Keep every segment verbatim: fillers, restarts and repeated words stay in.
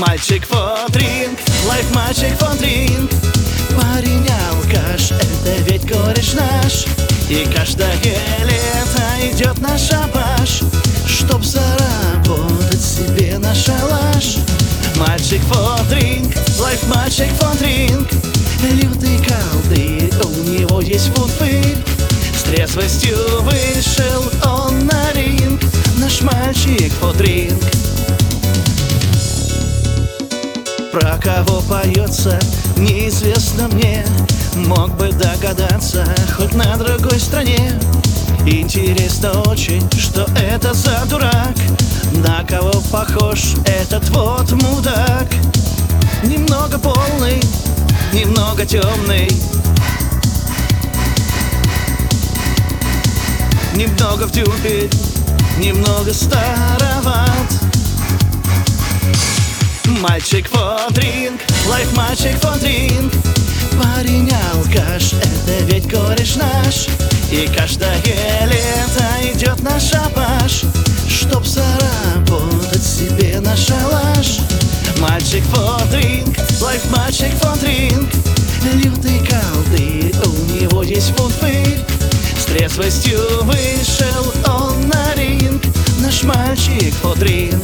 Мальчик фодринг, лайф мальчик фодринг. Парень алкаш, это ведь кореш наш. И каждое лето идет на шабаш, чтоб заработать себе на шалаш. Мальчик фодринг, лайф мальчик фодринг. Лютый колдырь, у него есть футбырь. С трезвостью вышел он на ринг. Наш мальчик фодринг. Про кого поется, неизвестно мне. Мог бы догадаться, хоть на другой стране. Интересно очень, что это за дурак. На кого похож этот вот мудак? Немного полный, немного темный, немного в дюбе, немного староват. Мальчик фодринг, лайф мальчик фодринг. Парень алкаш, это ведь кореш наш. И каждое лето идет на шабаш, чтоб заработать себе на шалаш. Мальчик фодринг, лайф мальчик фодринг. Лютый колдырь, у него есть футбырь. С трезвостью вышел он на ринг. Наш мальчик фодринг.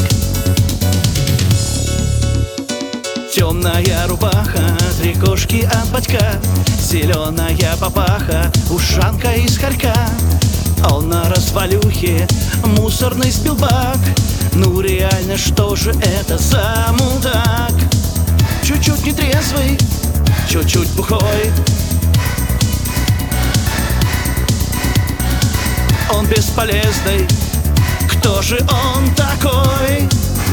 Темная рубаха, три кошки от батька, зеленая папаха, ушанка из хорька. Он на развалюхе, мусорный спилбак. Ну реально, что же это за мудак? Чуть-чуть нетрезвый, чуть-чуть бухой. Он бесполезный, кто же он такой?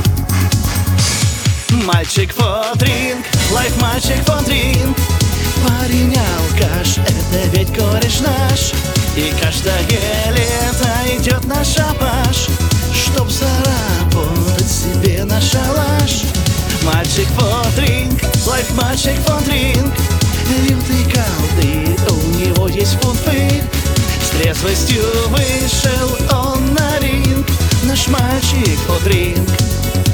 Мальчик фодринг, лайф мальчик фодринг. Парень алкаш, это ведь кореш наш. И каждое лето идет на шабаш, чтоб заработать себе на шалаш. Мальчик фодринг, лайф мальчик фодринг. Лютый колдырь, у него есть футбырь. С трезвостью вышел он на ринг. Наш мальчик фодринг.